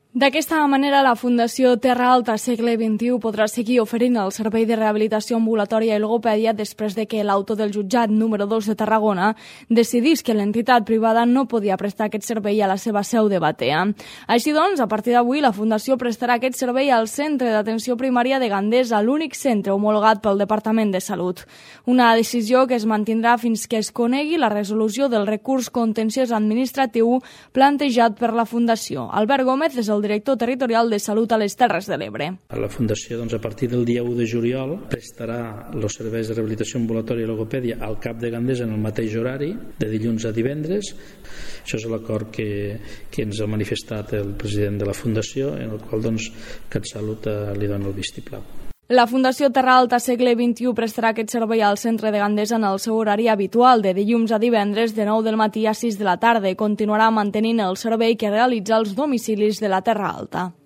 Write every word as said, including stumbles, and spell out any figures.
D'aquesta manera, la Fundació Terra Alta Segle vint-i-u podrà seguir oferint el servei de rehabilitació ambulatòria i logopèdia després de que l'auto del jutjat número dos de Tarragona decidís que l'entitat privada no podia prestar aquest servei a la seva seu de Batea. Així doncs, a partir d'avui, la Fundació prestarà aquest servei al Centre d'Atenció Primària de Gandesa, l'únic centre homologat pel Departament de Salut. Una decisió que es mantindrà fins que es conegui la resolució del recurs contenciós administratiu plantejat per la Fundació. Albert Gómez és el director territorial de Salut a les Terres de l'Ebre. La Fundació, doncs, a partir del dia u de juliol, prestarà els serveis de rehabilitació ambulatòria i logopèdia al CAP de Gandesa en el mateix horari, de dilluns a divendres. Això és l'acord que, que ens ha manifestat el president de la Fundació, en el qual, doncs, CatSalut li dona el vistiplau. La Fundació Terra Alta Segle vint-i-u prestarà aquest servei al centre de Gandesa en el seu horari habitual, de dilluns a divendres de nou del matí a sis de la tarda. Continuarà mantenint el servei que realitza als domicilis de la Terra Alta.